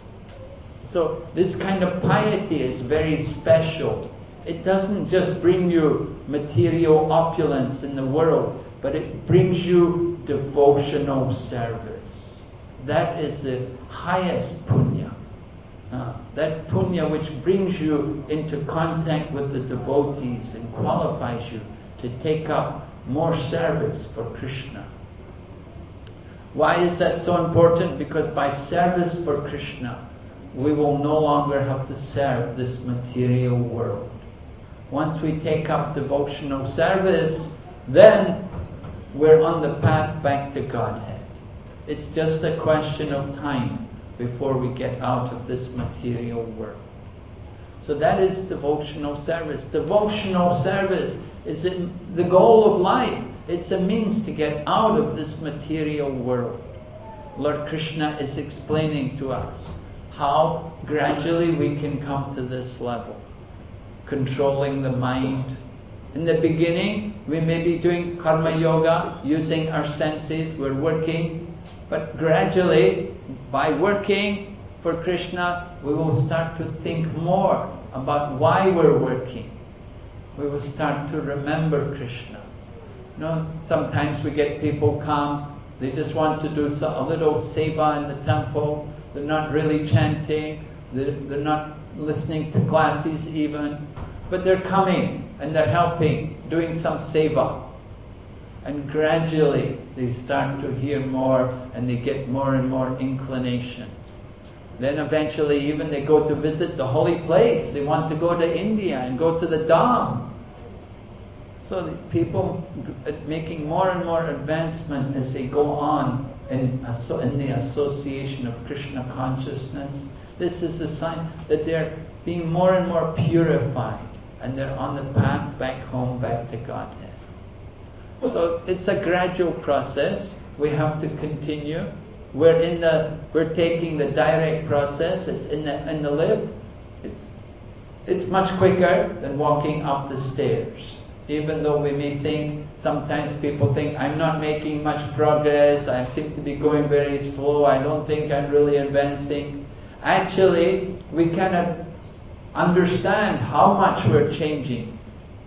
So this kind of piety is very special. It doesn't just bring you material opulence in the world, but it brings you devotional service. That is the highest punya. That punya which brings you into contact with the devotees and qualifies you to take up more service for Krishna. Why is that so important? Because by service for Krishna, we will no longer have to serve this material world. Once we take up devotional service, then we're on the path back to Godhead. It's just a question of time before we get out of this material world. So that is devotional service. Devotional service is the goal of life. It's a means to get out of this material world. Lord Krishna is explaining to us how gradually we can come to this level. Controlling the mind. In the beginning, we may be doing karma yoga, using our senses, we're working. But gradually, by working for Krishna, we will start to think more about why we're working. We will start to remember Krishna. You know, sometimes we get people come, they just want to do a little seva in the temple. They're not really chanting, they're not listening to classes even, but they're coming and they're helping, doing some seva. And gradually they start to hear more and they get more and more inclination. Then eventually even they go to visit the holy place. They want to go to India and go to the Dham. So the people making more and more advancement as they go on in the association of Krishna consciousness. This is a sign that they're being more and more purified and they're on the path back home, back to Godhead. So it's a gradual process. We have to continue. We're taking the direct process. It's in the lift. It's much quicker than walking up the stairs. Even though we may think, sometimes people think, I'm not making much progress, I seem to be going very slow, I don't think I'm really advancing. Actually, we cannot understand how much we're changing.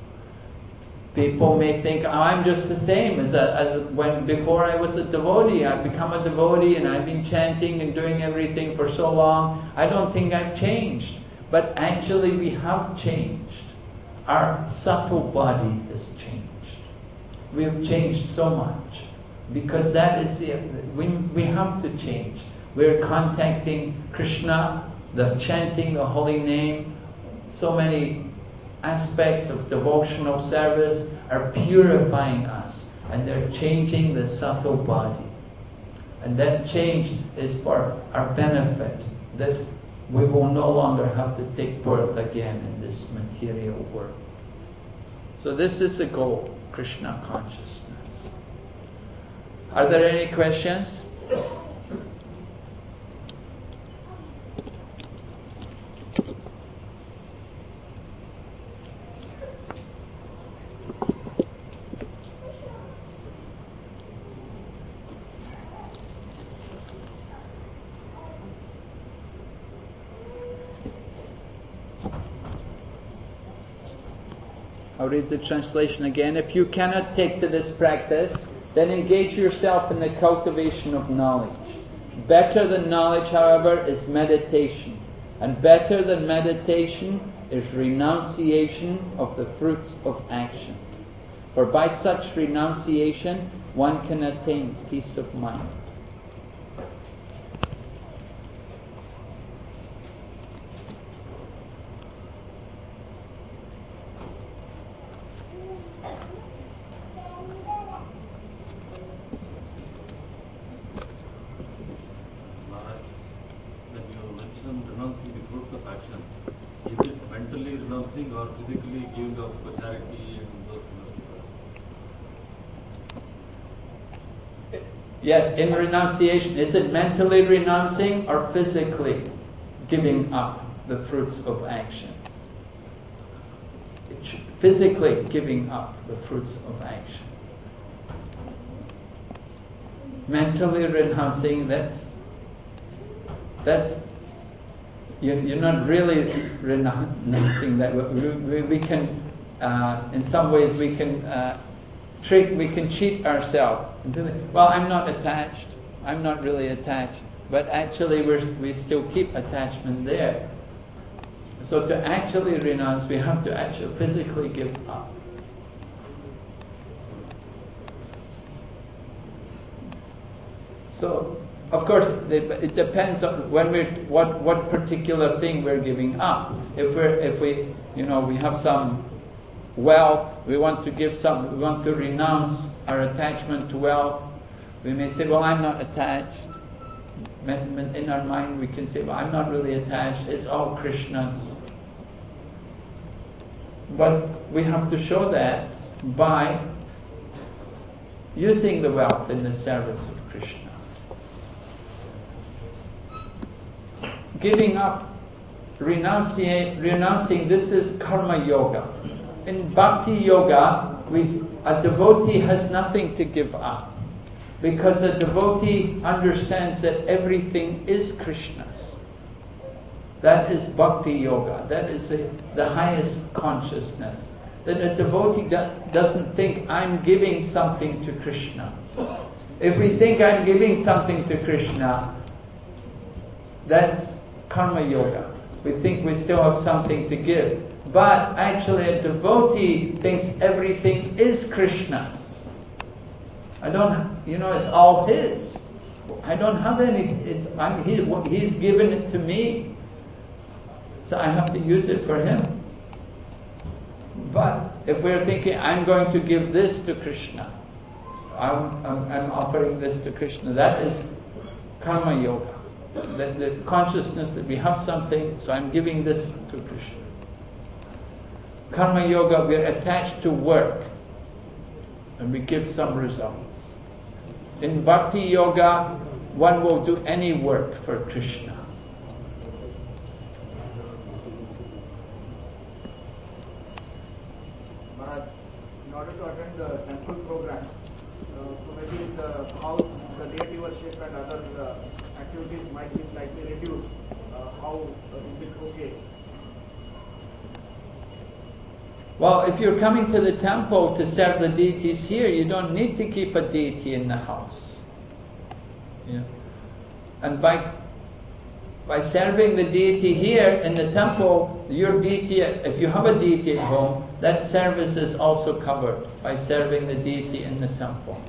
People may think, oh, I'm just the same as when before I was a devotee. I've become a devotee and I've been chanting and doing everything for so long. I don't think I've changed. But actually we have changed. Our subtle body has changed. We have changed so much. Because that is we have to change. We're contacting Krishna, chanting the holy name. So many aspects of devotional service are purifying us and they're changing the subtle body. And that change is for our benefit, that we will no longer have to take birth again in this material world. So this is the goal, Krishna consciousness. Are there any questions? I'll read the translation again. If you cannot take to this practice, then engage yourself in the cultivation of knowledge. Better than knowledge, however, is meditation. And better than meditation is renunciation of the fruits of action. For by such renunciation, one can attain peace of mind. Renouncing the fruits of action, is it mentally renouncing or physically giving up charity and those kind of stuff? Yes, in renunciation, is it mentally renouncing or physically giving up the fruits of action? Physically giving up the fruits of action. Mentally renouncing, that's you're not really renouncing that. We can, in some ways, we can cheat ourselves. Well, I'm not attached. I'm not really attached. But actually, we still keep attachment there. So to actually renounce, we have to actually physically give up. So, of course, it depends on when what particular thing we're giving up. If we have some wealth, we want to renounce our attachment to wealth. We may say, well, I'm not attached. In our mind, we can say, well, I'm not really attached. It's all Krishna's. But we have to show that by using the wealth in the service of Krishna. Giving up, renouncing, this is karma yoga. In bhakti yoga, a devotee has nothing to give up. Because a devotee understands that everything is Krishna's. That is bhakti yoga. That is the highest consciousness. That a devotee doesn't think, I'm giving something to Krishna. If we think I'm giving something to Krishna, that's karma yoga. We think we still have something to give. But actually a devotee thinks everything is Krishna's. It's all his. I don't have any, he's given it to me. So I have to use it for him. But if we're thinking, I'm going to give this to Krishna, I'm offering this to Krishna, that is karma yoga. The consciousness that we have something, so I'm giving this to Krishna. Karma yoga, we're attached to work, and we give some results. In bhakti yoga, one will do any work for Krishna. Maharaj, in order to attend the temple programs, so maybe in the house, the deity worship and other activities might be slightly reduced. How is it okay? Well, if you're coming to the temple to serve the deities here, you don't need to keep a deity in the house. Yeah. And by serving the deity here in the temple, your deity, if you have a deity at home, that service is also covered by serving the deity in the temple.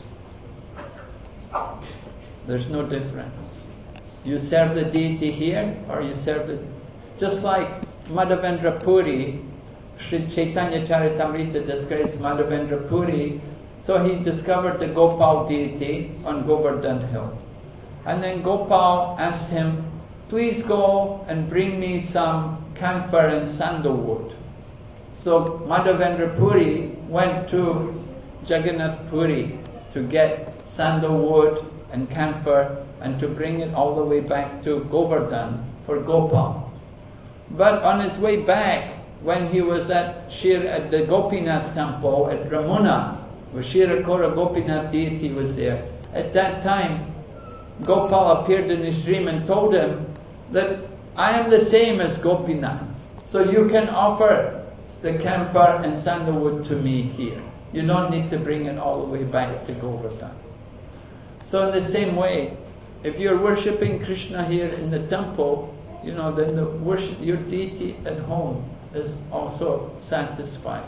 There's no difference. You serve the deity here, or you serve the... Just like Madhavendra Puri, Sri Chaitanya Charitamrita describes Madhavendra Puri, so he discovered the Gopal deity on Govardhan Hill. And then Gopal asked him, please go and bring me some camphor and sandalwood. So Madhavendra Puri went to Jagannath Puri to get sandalwood and camphor and to bring it all the way back to Govardhan for Gopal. But on his way back, when he was at the Gopinath temple at Ramuna, where Shirakora Gopinath deity was there, at that time Gopal appeared in his dream and told him that I am the same as Gopinath, so you can offer the camphor and sandalwood to me here. You don't need to bring it all the way back to Govardhan. So in the same way, if you're worshipping Krishna here in the temple, then the worship, your deity at home is also satisfied.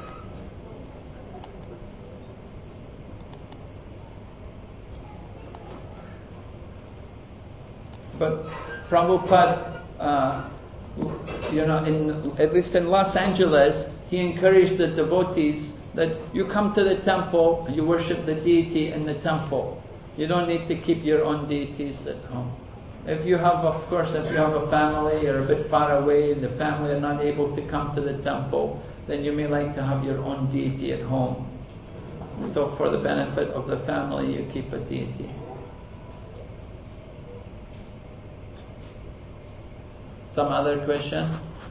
But Prabhupada, at least in Los Angeles, he encouraged the devotees that you come to the temple, you worship the deity in the temple. You don't need to keep your own deities at home. If you have a family, you're a bit far away, and the family are not able to come to the temple, then you may like to have your own deity at home. So for the benefit of the family, you keep a deity. Some other question?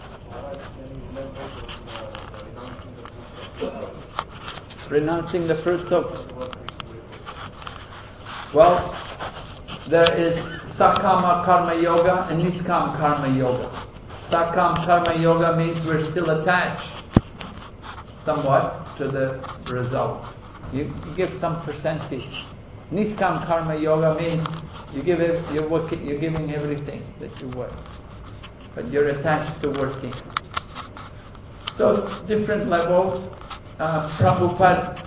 Renouncing the fruits of... Well, there is Sakama Karma Yoga and Niskam Karma Yoga. Sakam Karma Yoga means we're still attached somewhat to the result. You give some percentage. Niskam Karma Yoga means you're giving everything that you work, but you're attached to working. So different levels. Prabhupada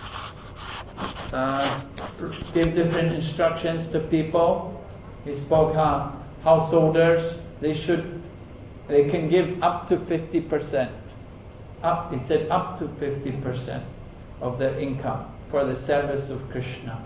gave different instructions to people. He spoke how householders, they can give up to 50%. He said up to 50% of their income for the service of Krishna.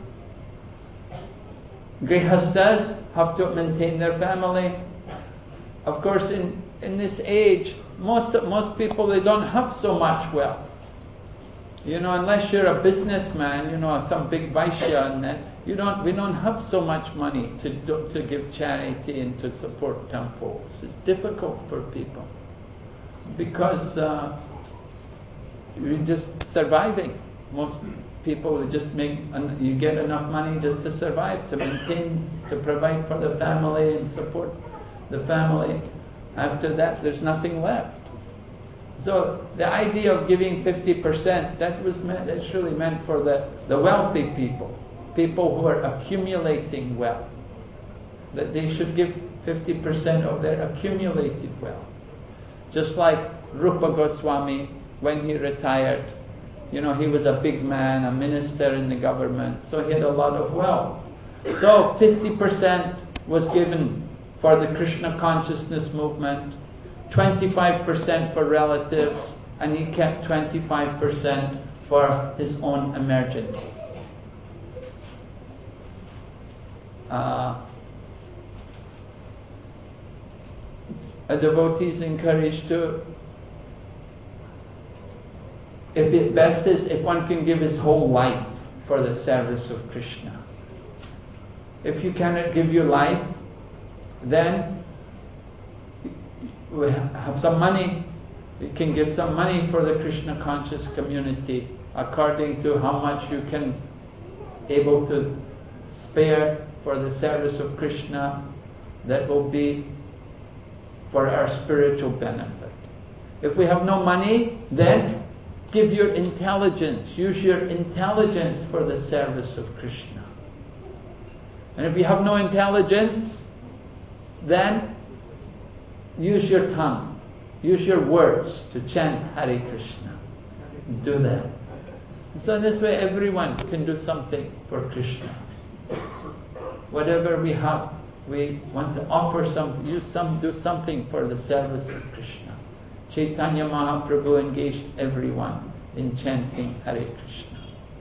Grihastas have to maintain their family. Of course, in this age, most people, they don't have so much wealth. Unless you're a businessman, some big Vaishya, and that, we don't have so much money to give charity and to support temples. It's difficult for people because you're just surviving. Most people you get enough money just to survive, to maintain, to provide for the family and support the family. After that, there's nothing left. So the idea of giving 50%, that's really meant for the wealthy people who are accumulating wealth. That they should give 50% of their accumulated wealth. Just like Rupa Goswami, when he retired, he was a big man, a minister in the government, so he had a lot of wealth. So 50% was given for the Krishna consciousness movement, 25% for relatives, and he kept 25% for his own emergencies. A devotee is encouraged to, if one can give his whole life for the service of Krishna. If you cannot give your life, then we have some money. You can give some money for the Krishna conscious community according to how much you can able to spare for the service of Krishna. That will be for our spiritual benefit. If we have no money, then give your intelligence. Use your intelligence for the service of Krishna. And if you have no intelligence, then use your tongue. Use your words to chant Hare Krishna. Do that. So in this way everyone can do something for Krishna. Whatever we have, we want to offer do something for the service of Krishna. Chaitanya Mahaprabhu engaged everyone in chanting Hare Krishna.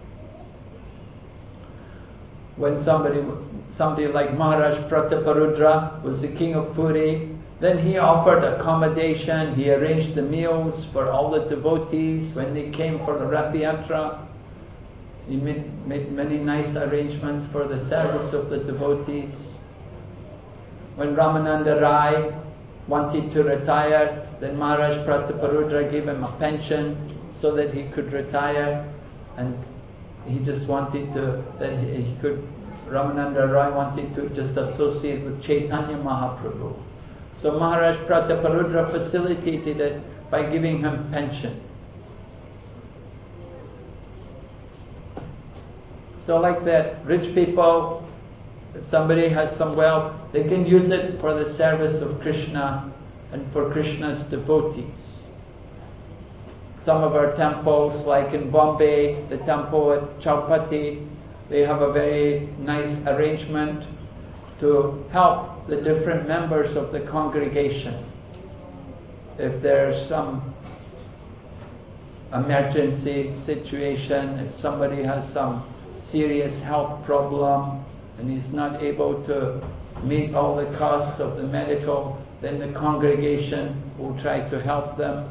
When somebody like Maharaj Prataparudra was the king of Puri, then he offered accommodation, he arranged the meals for all the devotees when they came for the Rath Yatra. He made many nice arrangements for the service of the devotees. When Ramananda Rai wanted to retire, then Maharaj Prataparudra gave him a pension so that he could retire, and he just wanted to, Ramananda Rai wanted to just associate with Chaitanya Mahaprabhu. So Maharaj Prataparudra facilitated it by giving him pension. So like that, rich people, if somebody has some wealth, they can use it for the service of Krishna and for Krishna's devotees. Some of our temples, like in Bombay, the temple at Chowpatty, they have a very nice arrangement to help the different members of the congregation. If there's some emergency situation, if somebody has some serious health problem and he's not able to meet all the costs of the medical, then the congregation will try to help them.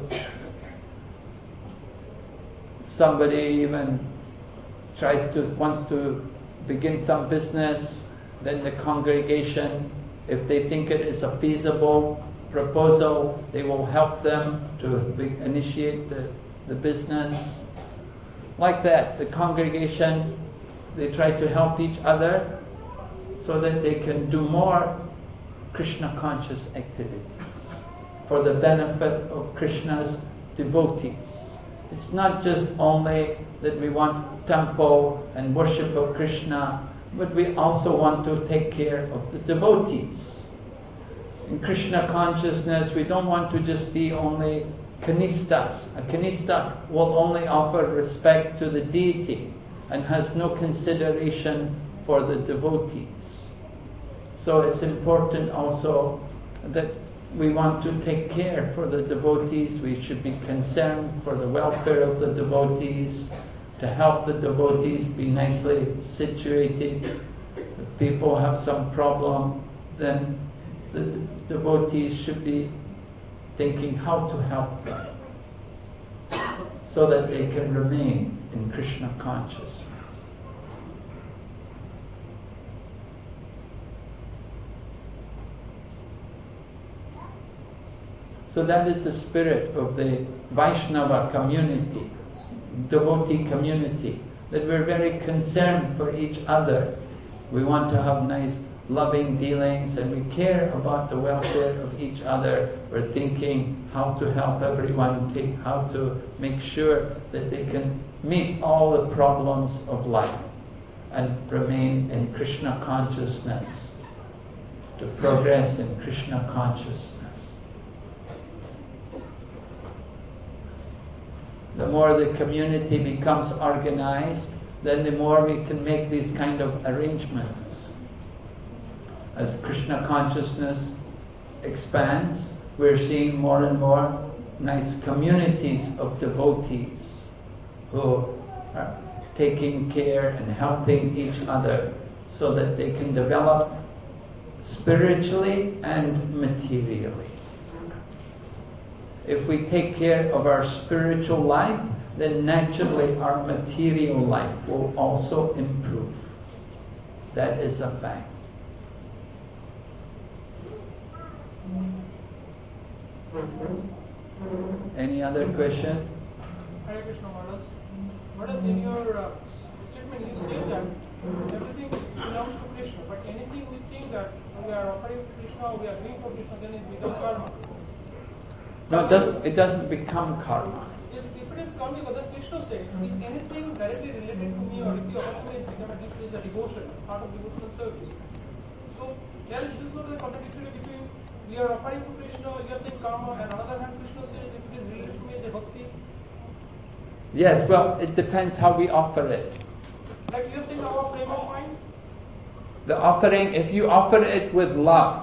Somebody even wants to begin some business, then the congregation, if they think it is a feasible proposal, they will help them to initiate the business. Like that, the congregation, they try to help each other so that they can do more Krishna conscious activities for the benefit of Krishna's devotees. It's not just only that we want temple and worship of Krishna, but we also want to take care of the devotees. In Krishna consciousness, we don't want to just be only kanistas. A kanista will only offer respect to the deity and has no consideration for the devotees. So it's important also that we want to take care for the devotees. We should be concerned for the welfare of the devotees, to help the devotees be nicely situated. If people have some problem, then the devotees should be thinking how to help them so that they can remain in Krishna consciousness. So that is the spirit of the Vaishnava community, devotee community, that we're very concerned for each other. We want to have nice loving dealings and we care about the welfare of each other. We're thinking how to help everyone, how to make sure that they can meet all the problems of life and remain in Krishna consciousness, to progress in Krishna consciousness. The more the community becomes organized, then the more we can make these kind of arrangements. As Krishna consciousness expands, we're seeing more and more nice communities of devotees who are taking care and helping each other so that they can develop spiritually and materially. If we take care of our spiritual life, then naturally our material life will also improve. That is a fact. Any other question? Hare Krishna Maharaj. Maharaj, in your statement you say that everything belongs to Krishna, but anything we think that we are offering to Krishna or we are doing for Krishna, then it becomes karma. No, it doesn't become karma. Yes, if it is karma, then Krishna says, if anything directly related to me or if the offering is become a devotion, part of devotional service. So, there is this not a contradiction between we are offering to Krishna, you are saying karma, and on the other hand, Krishna says if it is related to me as a bhakti. Yes, well, it depends how we offer it. Like you are saying our frame of mind? The offering, if you offer it with love,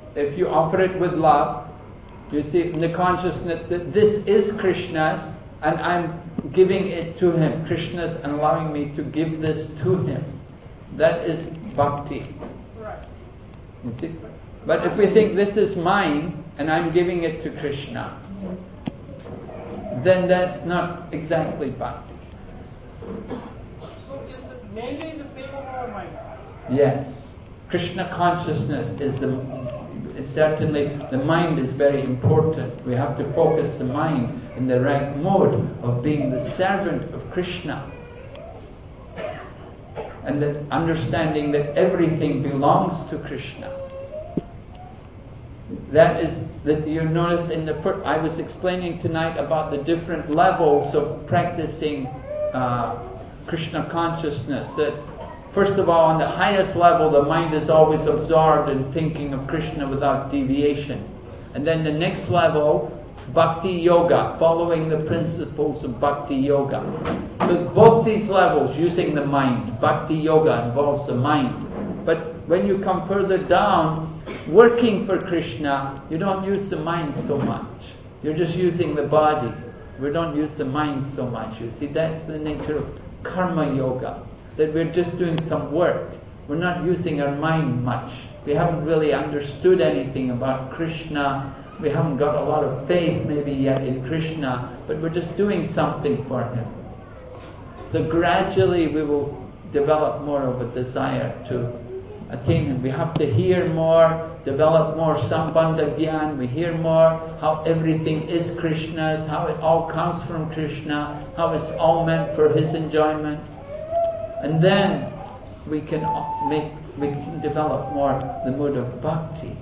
you see in the consciousness that this is Krishna's and I'm giving it to him. Krishna's allowing me to give this to him. That is bhakti. Right. You see? But if we think this is mine and I'm giving it to Krishna, then that's not exactly bhakti. So mainly is a frame of our mind. Yes. Krishna consciousness is certainly, the mind is very important. We have to focus the mind in the right mode of being the servant of Krishna. And that understanding that everything belongs to Krishna. That is, that you notice in the first, I was explaining tonight about the different levels of practicing Krishna consciousness. That first of all, on the highest level, the mind is always absorbed in thinking of Krishna without deviation. And then the next level, Bhakti Yoga, following the principles of Bhakti Yoga. So both these levels, using the mind, Bhakti Yoga involves the mind. But when you come further down, working for Krishna, you don't use the mind so much. You're just using the body. We don't use the mind so much. You see, that's the nature of Karma Yoga. That we're just doing some work. We're not using our mind much. We haven't really understood anything about Krishna. We haven't got a lot of faith maybe yet in Krishna, but we're just doing something for Him. So gradually we will develop more of a desire to attain Him. We have to hear more, develop more Sambandha Gyan. We hear more how everything is Krishna's, how it all comes from Krishna, how it's all meant for His enjoyment. And then we can develop more the mood of bhakti.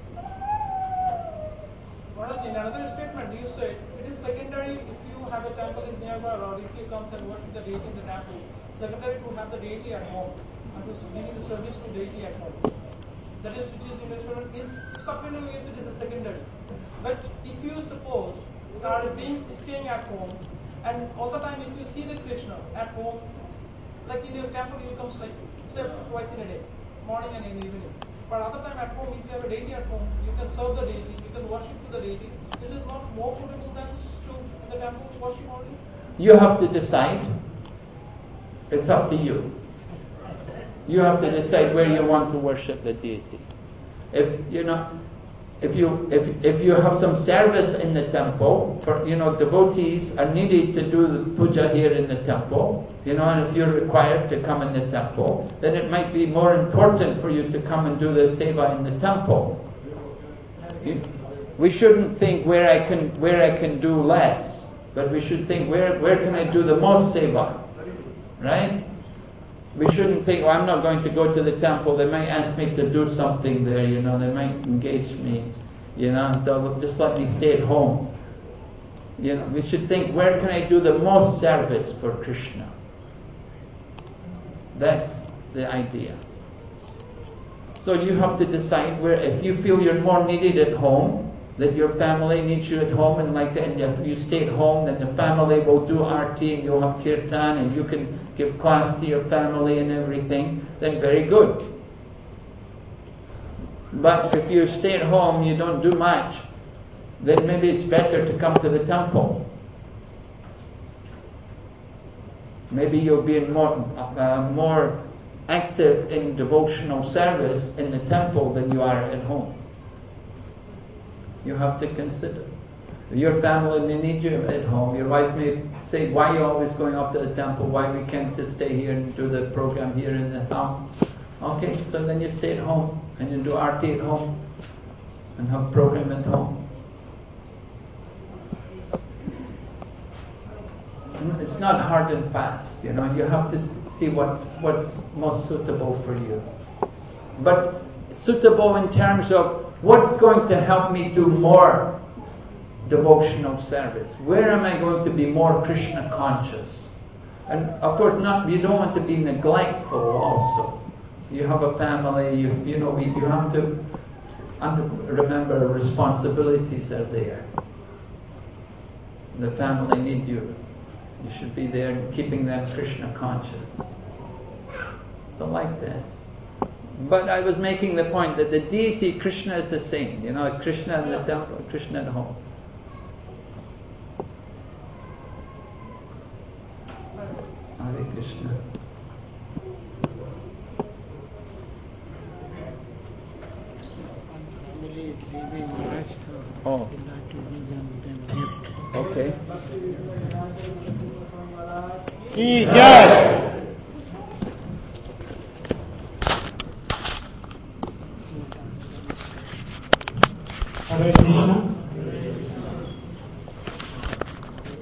In another statement, you said it is secondary if you have a temple is nearby or if you come and worship the deity in the temple. Secondary to have the deity at home and to giving the service to deity at home. That is, which is in supplementary ways it is a secondary. But if you suppose are staying at home and all the time if you see the Krishna at home, like in your temple you comes like say twice in a day, morning and in the evening. But other time at home, if you have a deity at home, you can serve the deity, you can worship to the deity. This is not more suitable than to in the temple to worship only? You have to decide. It's up to you. You have to decide where you want to worship the deity. If you have some service in the temple, devotees are needed to do the puja here in the temple, and if you're required to come in the temple, then it might be more important for you to come and do the seva in the temple. We shouldn't think where I can do less, but we should think where can I do the most seva, right? We shouldn't think, I'm not going to go to the temple, they might ask me to do something there, they might engage me, so just let me stay at home. We should think, where can I do the most service for Krishna? That's the idea. So you have to decide where, if you feel you're more needed at home, that your family needs you at home, and if you stay at home, then the family will do arti and you'll have kirtan and you can give class to your family and everything, then very good. But if you stay at home, you don't do much, then maybe it's better to come to the temple. Maybe you'll be more active in devotional service in the temple than you are at home. You have to consider. Your family may need you at home. Your wife may say, why are you always going off to the temple? Why we can't just stay here and do the program here in the house? Okay, so then you stay at home and you do arti at home and have program at home. It's not hard and fast, you have to see what's most suitable for you. But suitable in terms of what's going to help me do more devotional service? Where am I going to be more Krishna conscious? And of course, you don't want to be neglectful also. You have a family, you have to remember responsibilities are there. The family need you. You should be there keeping them Krishna conscious. So like that. But I was making the point that the deity Krishna is the same. Krishna in the temple, Krishna at home. Hare Krishna. Oh. Okay. Hare Krishna.